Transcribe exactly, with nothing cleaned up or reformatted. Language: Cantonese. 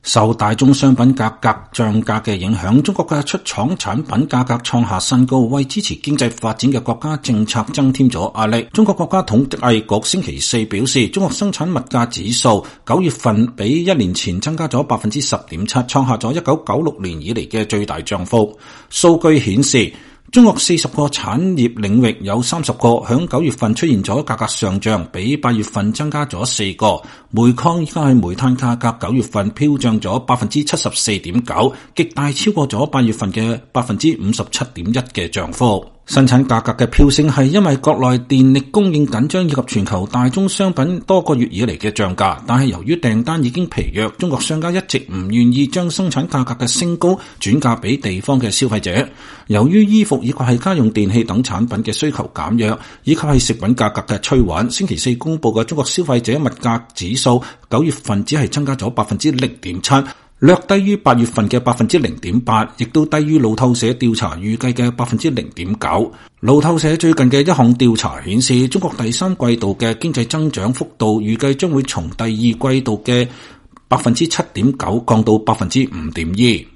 受大宗商品價格漲價嘅影響，中國嘅出廠產品價格創下新高，為支持經濟發展嘅國家政策增添咗壓力。中國國家統計局星期四表示，中國生產物價指數九月份比一年前增加咗百分之十點七，創下咗一九九六年以嚟嘅最大漲幅。數據顯示，中國四十個產業領域有三十個響九月份出現咗價格上漲，比八月份增加咗四個。煤礦依家係煤炭價格九月份飆漲咗百分之七十四點九，極大超過咗八月份嘅百分之五十七點一嘅漲幅。生產價格嘅飆升係因為國內電力供應緊張以及全球大宗商品多個月以嚟嘅漲價，但係由於訂單已經疲弱，中國商家一直唔願意將生產價格嘅升高轉嫁俾地方嘅消費者。由於衣服以及係家用電器等產品嘅需求減弱，以及係食品價格嘅趨穩，星期四公布嘅中國消費者物價指數九月份只係增加咗百分之零點七。略低於八月份嘅百分之零點八，亦都低於路透社調查預計嘅百分之零點九。路透社最近嘅一項調查顯示，中國第三季度嘅經濟增長幅度預計將會從第二季度嘅百分之七點九降到百分之五點二。